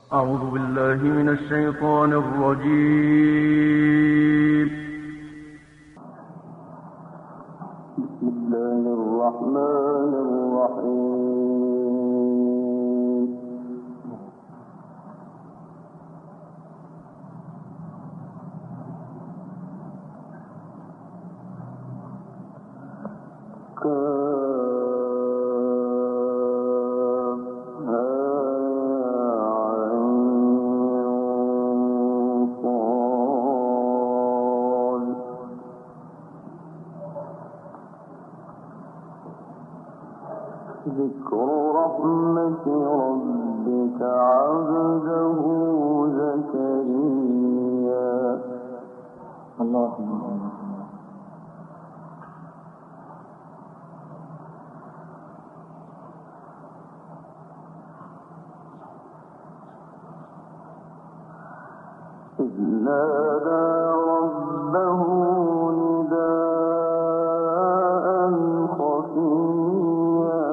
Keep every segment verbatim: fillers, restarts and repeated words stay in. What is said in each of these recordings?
أعوذ بالله من الشيطان الرجيم. بسم الله الرحمن الرحيم. ذكر رحمة ربك عبده زكريا. اللهم إذ نادى ربه نداء خفيا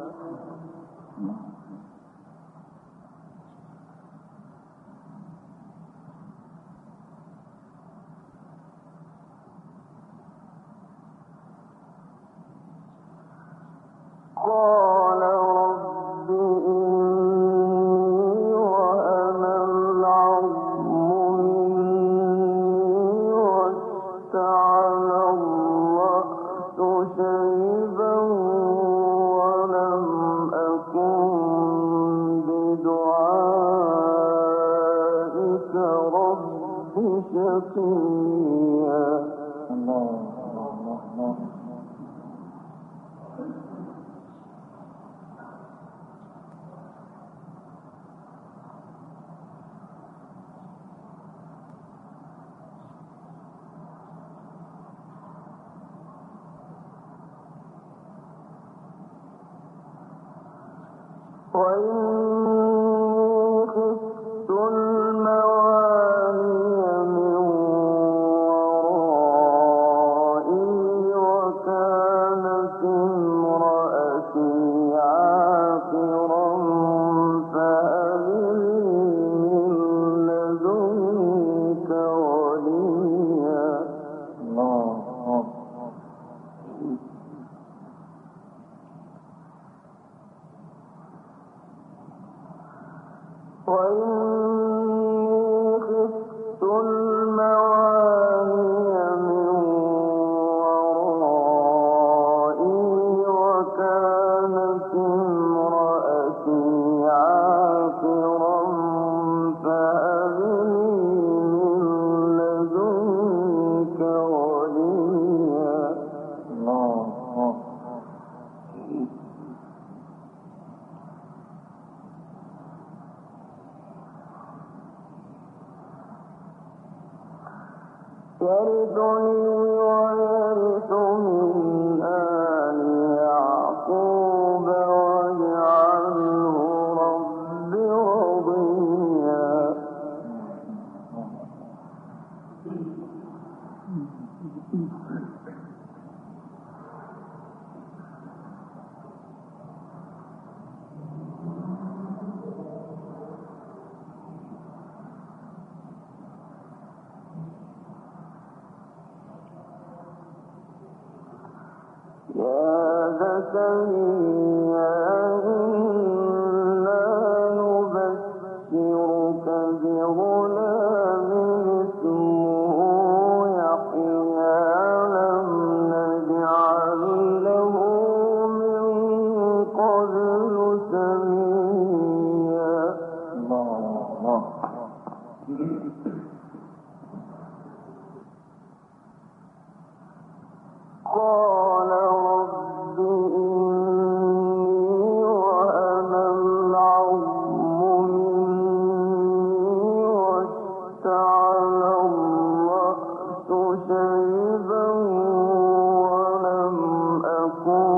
قال رب إني وهن العظم مني واشتعل الرأس شيبا ولم أكن بدعائك رب شقيا. الله الله الله. وإني خفت الموالي من ورائي وكانت امرأتي عاقرا فهب لي من لدنك وليا. الله. وإني خفت الموالي من ورائي وكانت امرأتي عاقرا فهب لي من لدنك وليا. الله. يرثني ويرث من آل يعقوب واجعله رب رضيا. يا زكريا إنا نبشرك بغلام اسمه يحيى لم نجعل له من قبل سميا. الله. قال رب إني وهن العظم مني واشتعل الرأس شيبا ولم أكن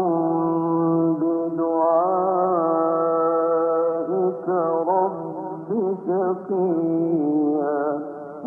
بدعائك رب شقيا.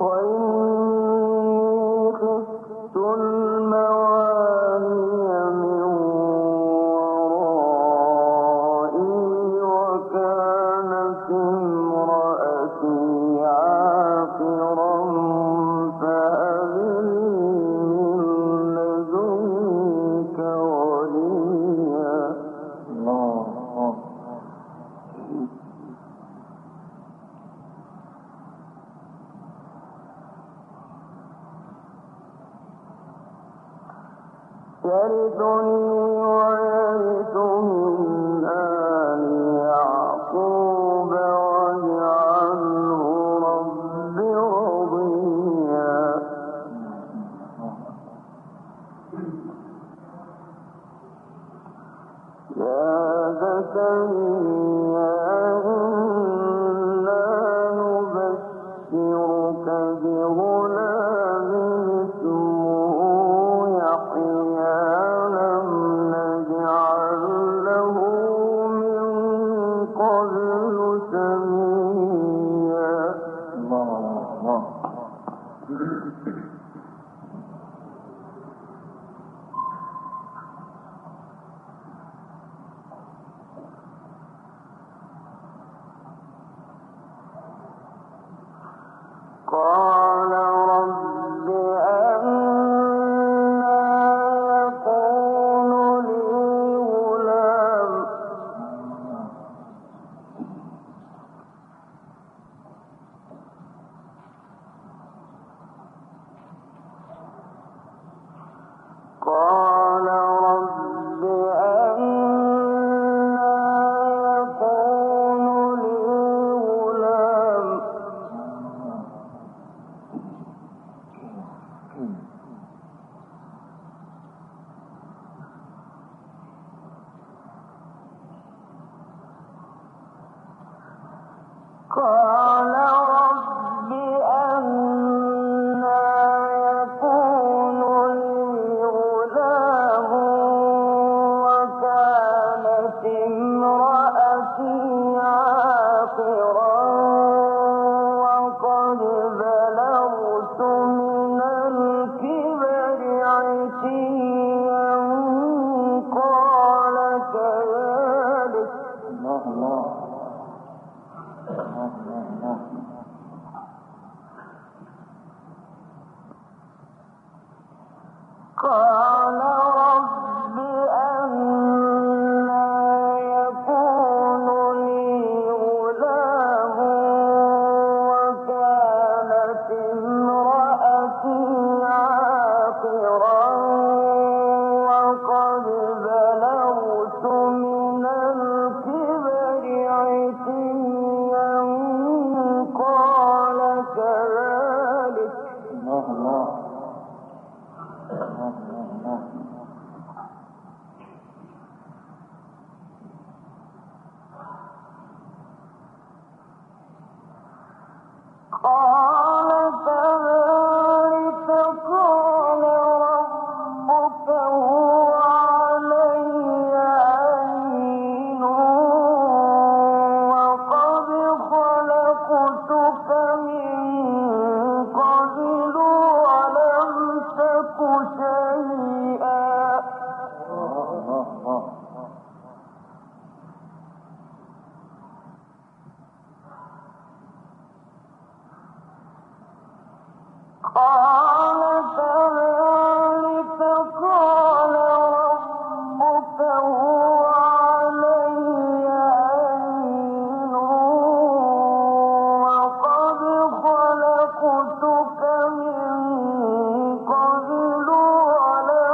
خلقتك من قبل ولم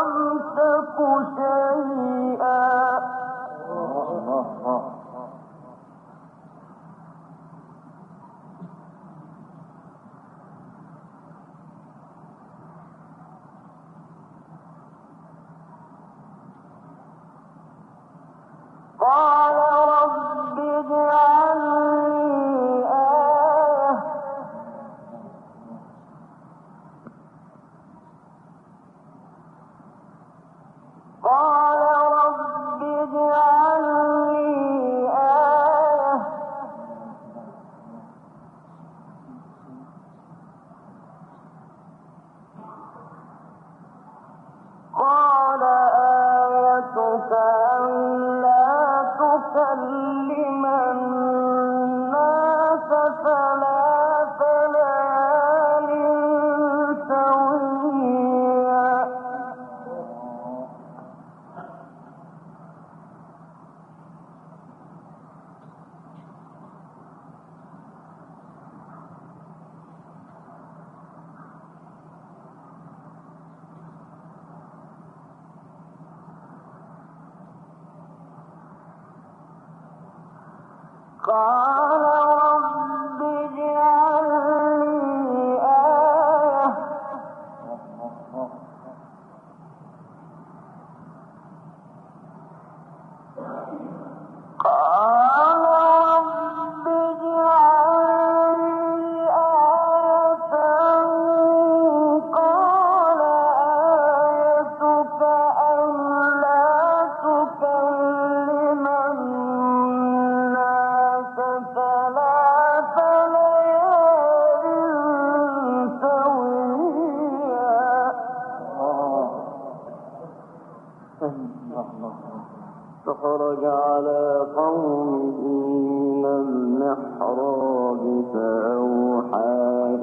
فخرج على قومه من المحراب فأوحى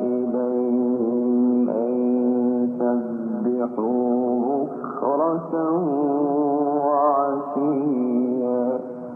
إليهم أن سبحوا بكرة وعشيا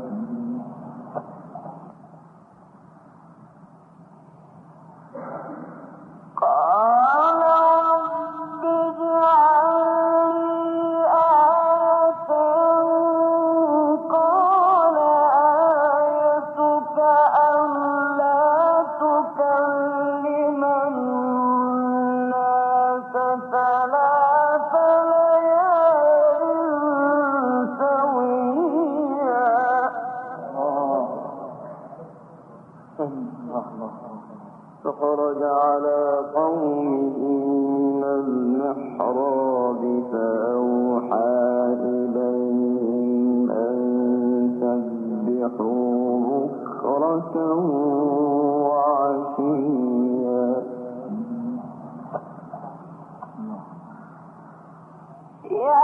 فخرج على قومه من المحراب فأوحى إليهم أن سبحوا بكرة وعشيا يا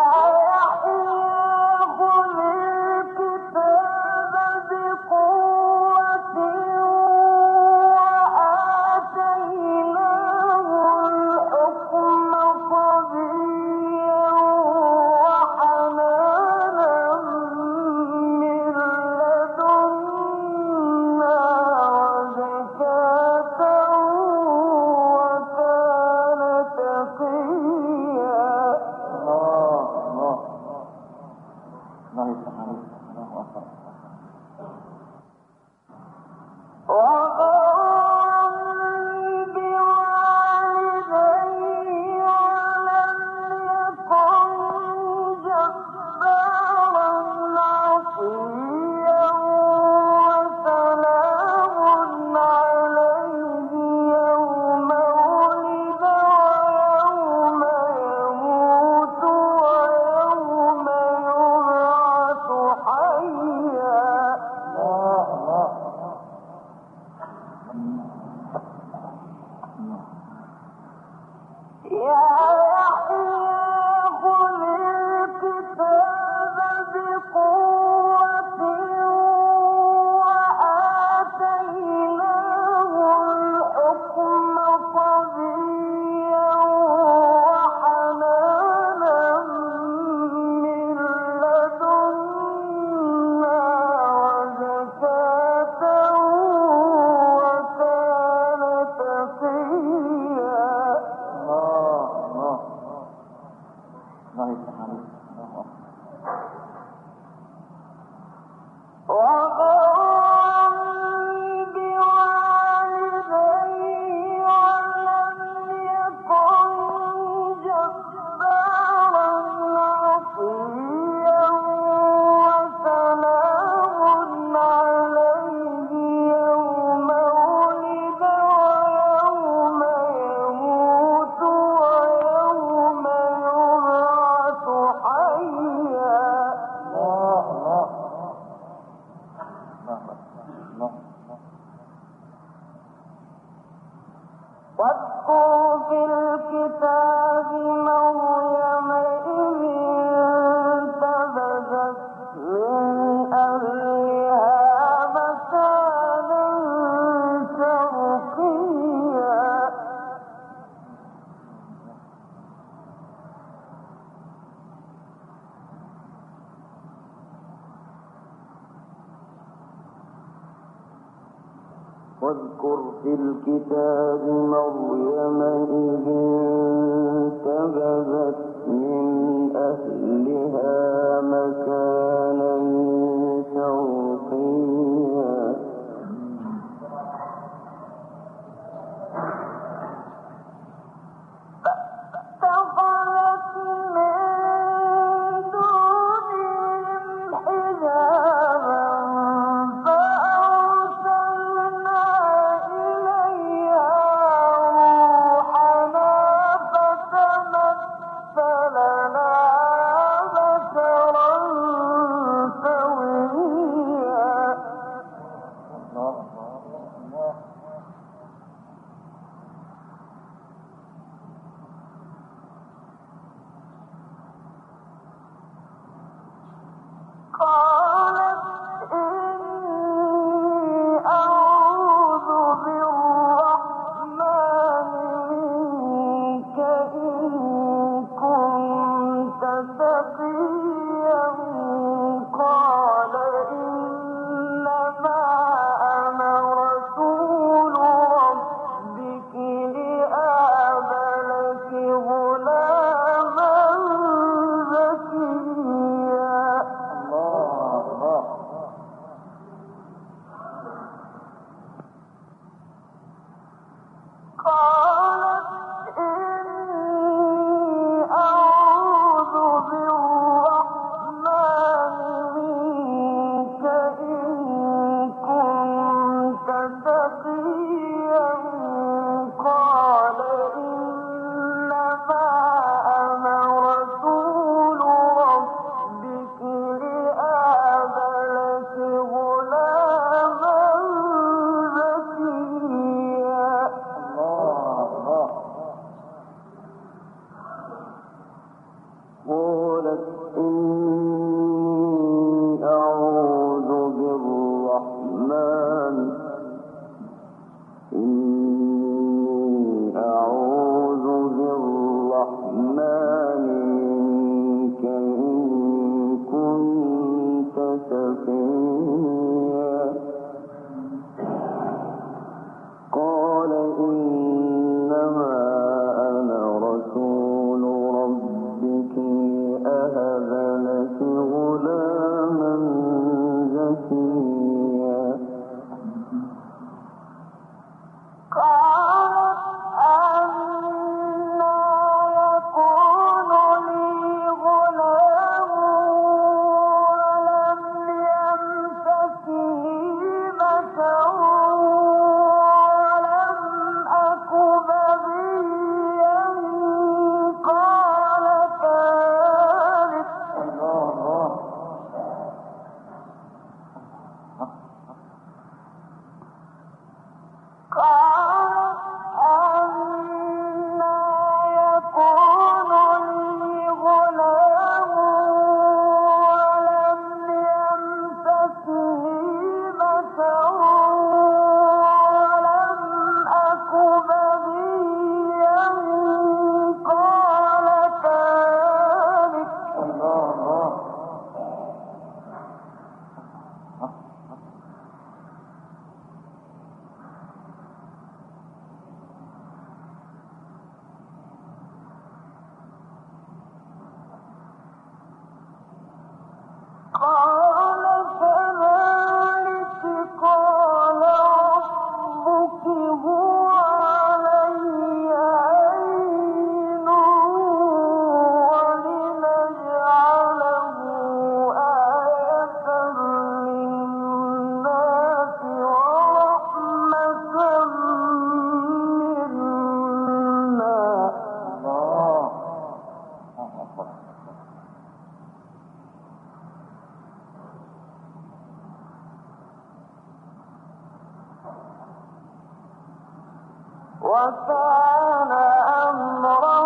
واذكر في الكتاب مريم إذ انتبذت من أهلها مكانا شرقيا فلا وكان أمرا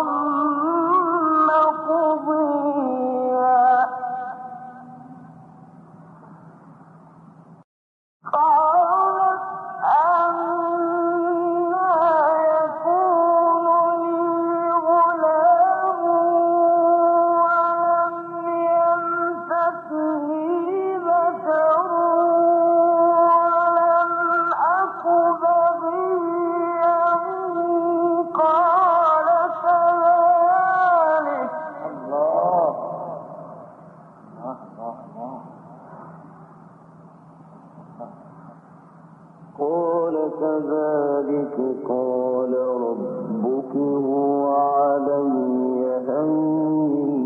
مقضيا قالت أنى يكون لي غلام ولم يمسسني بشر ولم أك بغيا قال كذلك الله الله الله قال كذلك قال ربك هو علي هين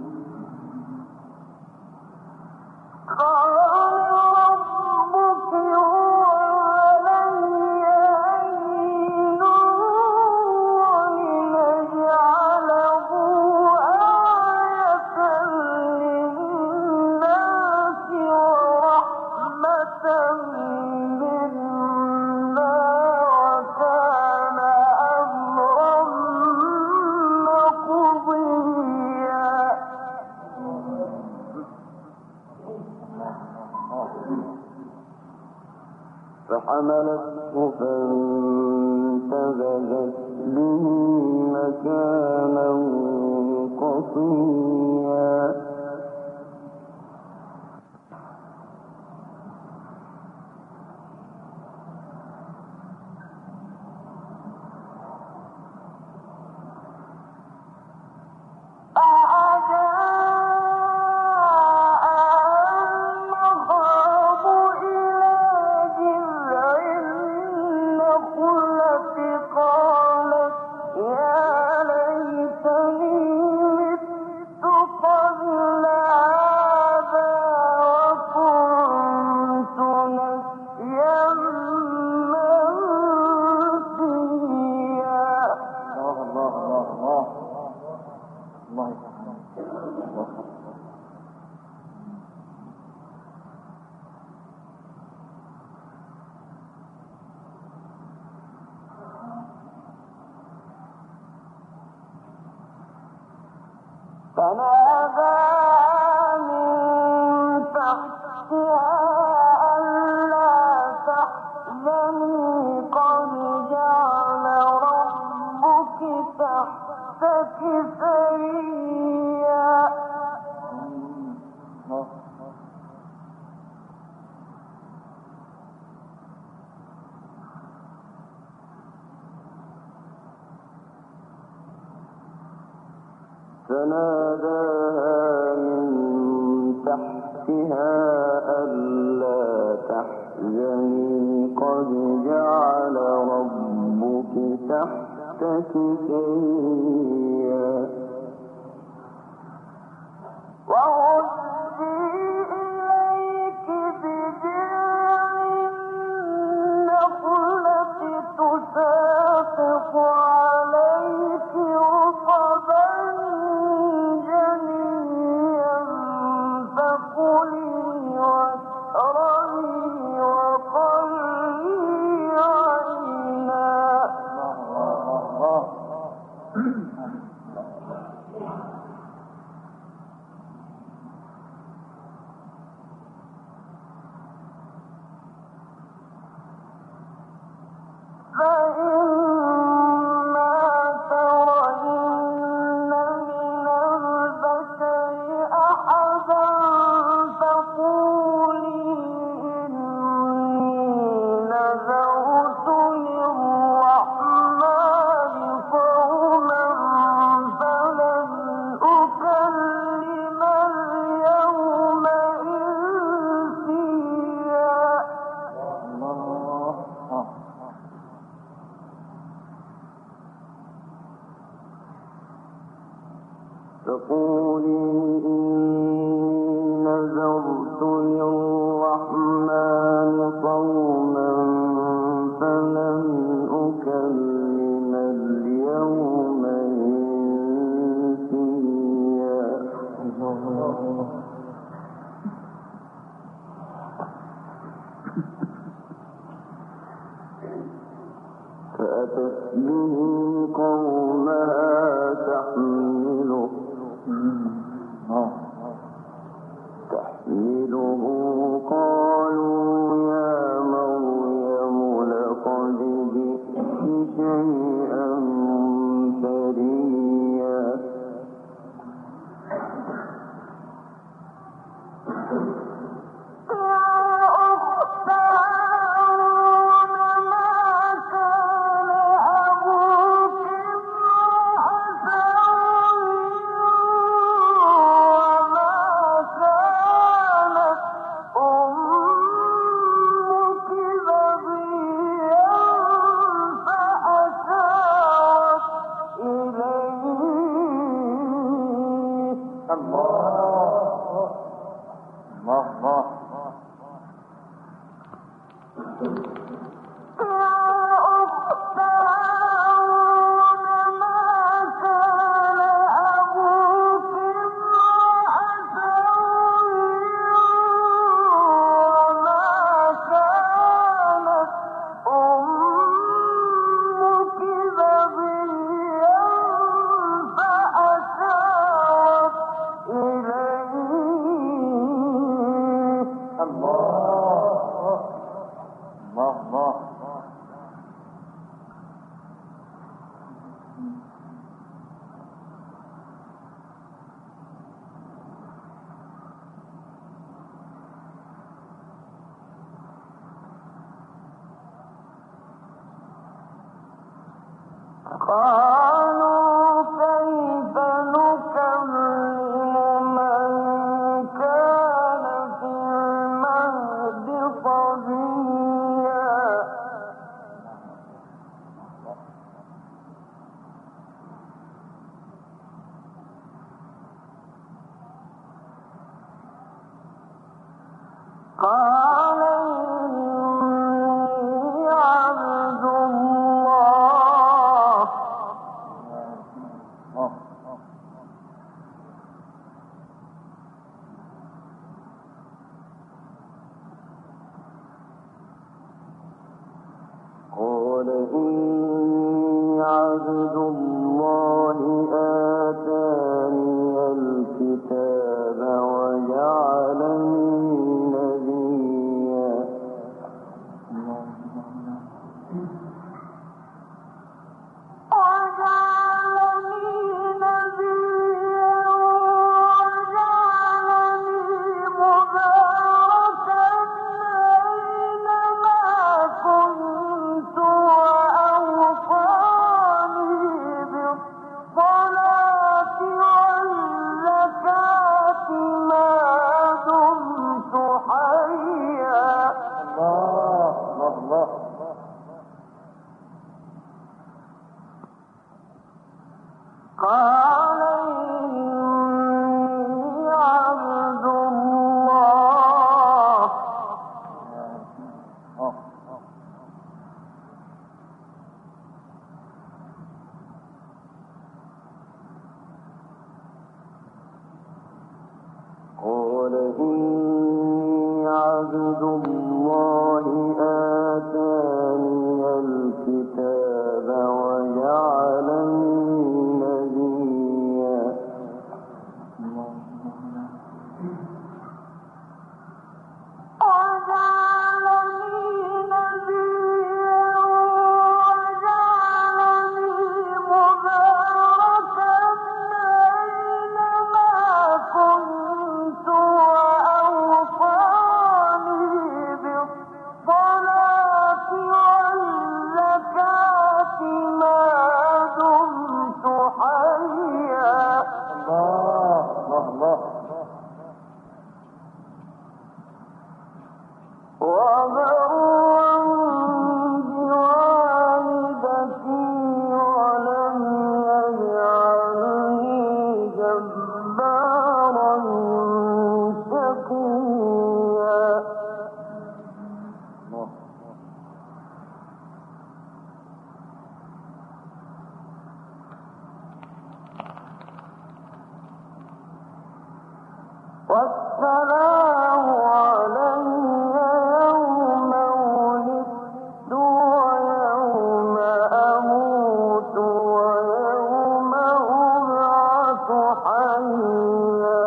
قال ربك هو علي هين ولنجعله آية للناس ورحمة منا وكان أمرا مقضيا فحملته فانتبذت به مكانا قصيا فنادى من تحتها ألا تحزني قد جعل ربك تحتك سريا فناداها من تحتها ألا تحزني قد جعل ربك تحتك سريا وهزي إليك بجذع النخلة تساقط عليك رطبا جنيا فكلي واشربي وقري عينا فأتت به قومها تحمله تحمله قالوا يا مريم لقد جئت شيئا فريا قالوا كيف نكلم من كان في المهد صبيا قال إني عبد الله قال إني عبد الله آتاني الكتاب وجعلني نبيا وجعلني نبيا وجعلني مباركا أينما كنت وأوصاني بالصلاة والزكاة ما دمت حيا. الله الله قال إني عبد الله قال إني عبد الله آتاني الكتاب وجعلني نبيا وجعلني نبيا وجعلني مباركا أينما كنت وأوصاني بالصلاة والزكاة ما دمت حيا. الله الله الله والسلام علي يوم ولدت ويوم أموت ويوم أبعث حيا.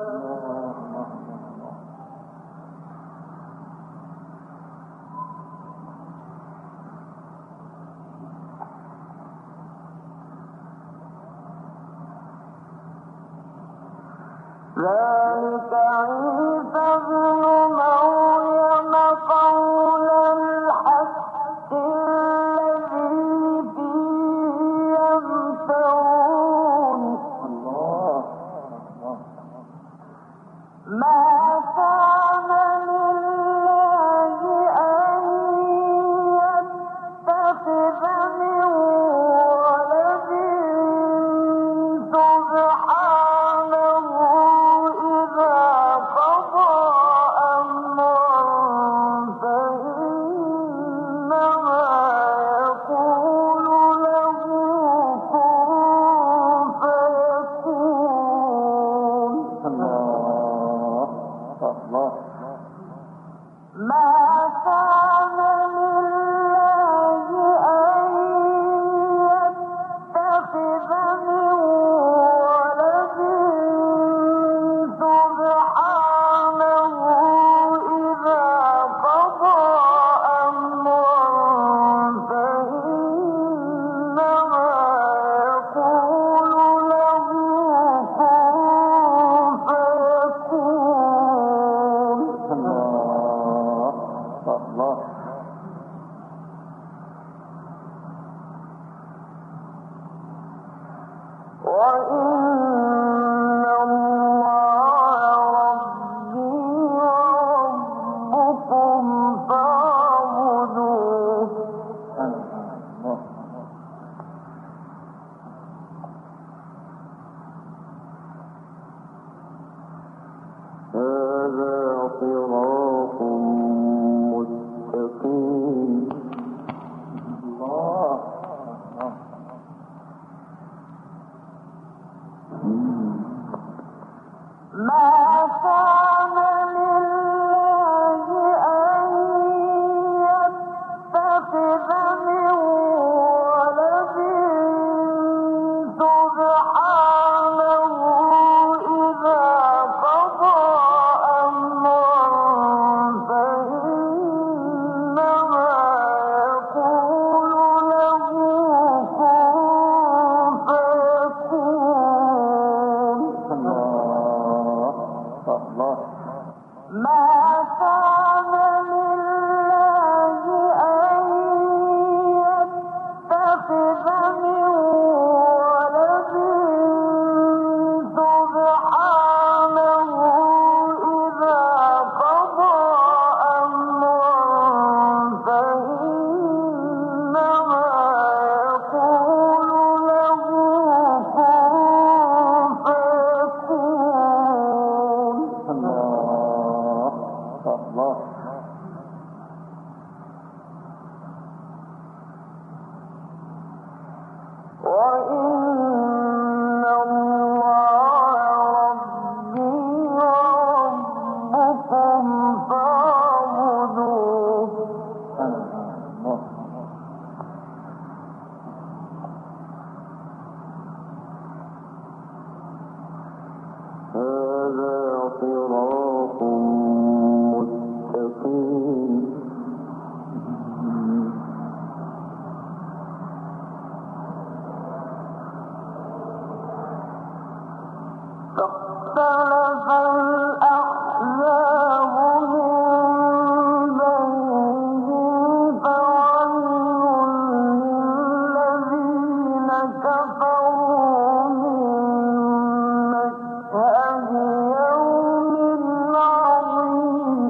ذلك عيسى ابن مريم قول الحق الذي فيه يمترون. ما كان لله أن يتخذ من ولد سبحانه إذا قضى أمرا فإنما يقول له كن فيكون. ما كان لله أن يتخذ من ولد سبحانه إذا قضى أمرا فإنما يقول له كن فيكون. وإن الله ربي وربكم فاعبدوه. هذا صراط مستقيم. ما كان لله أن يتخذ من ولد سبحانه إذا قضى أمرا فإنما يقول له كن فيكون. ما كان لله أن يتخذ من ولد سبحانه إذا قضى أمرا فإنما يقول له كن فيكون. وإن الله ربي وربكم فاعبدوه. هذا صراط مستقيم. فاختلف الأحزاب من بينهم فويل للذين كفروا من مشهد يوم عظيم.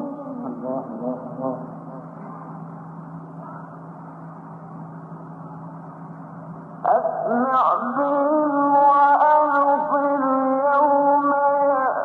أسمع بهم وأبصر يوم يأتي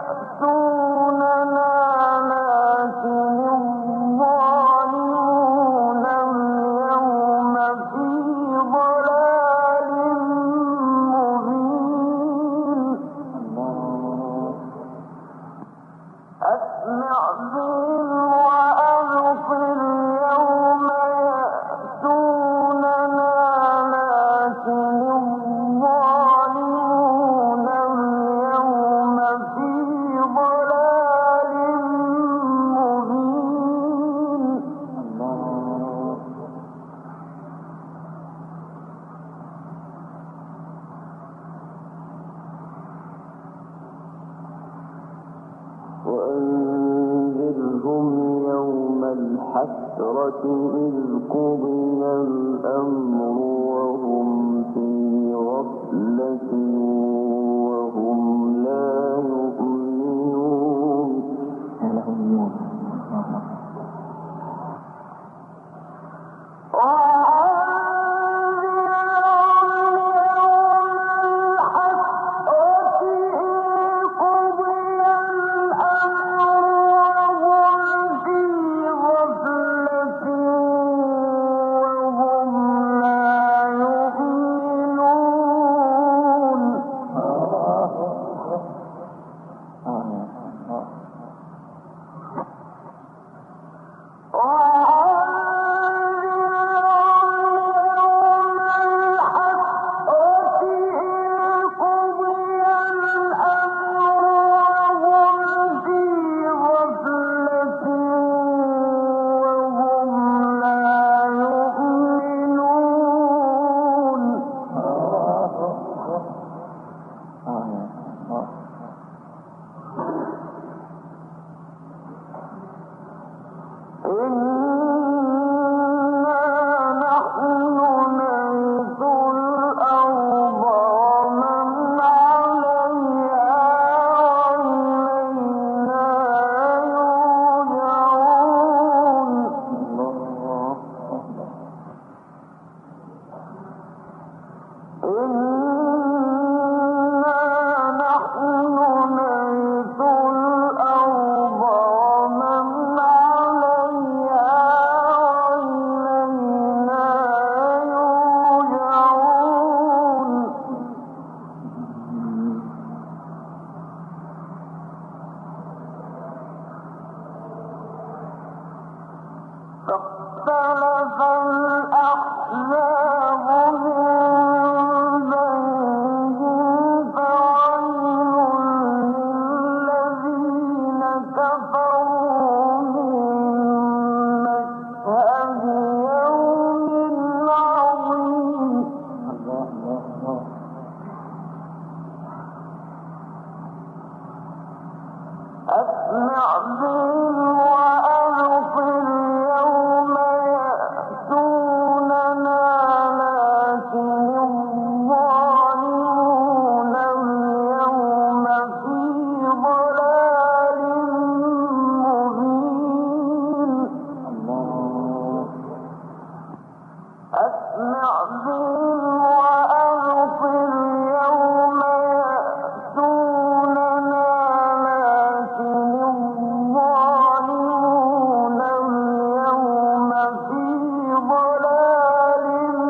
وأنذرهم يوم الحسرة إذ قضي الأمر وهم في غفلة وهم لا يؤمنون. فاختلف الأحزاب من بينهم فويل للذين كفروا من مشهد يوم عظيم. أسمع بهم وأبصر يوم يأتوننا لكن الظالمون اليوم في ضلال مبين. أسمع بهم وأبصر يوم يأتوننا لكن الظالمون اليوم في ضلال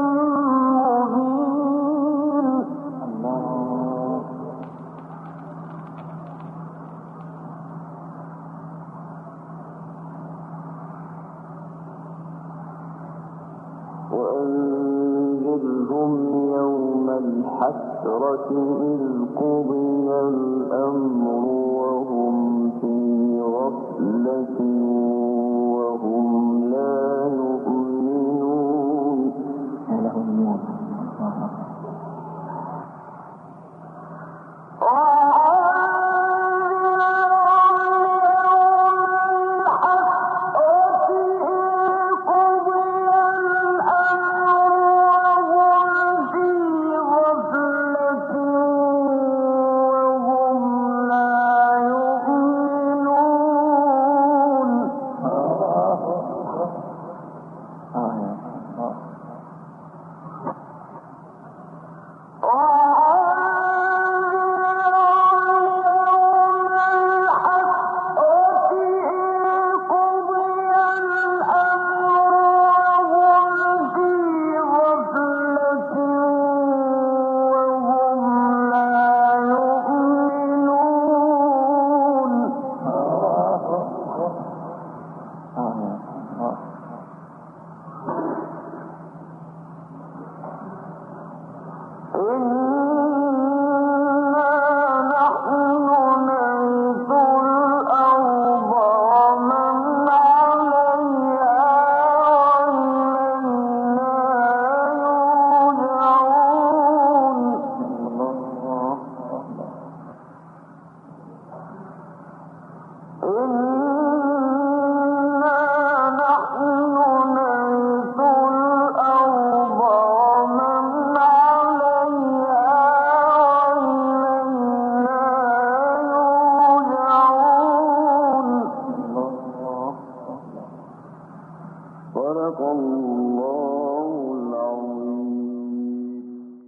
مبين. وأنذرهم يوم الحسرة إذ قضي الأمر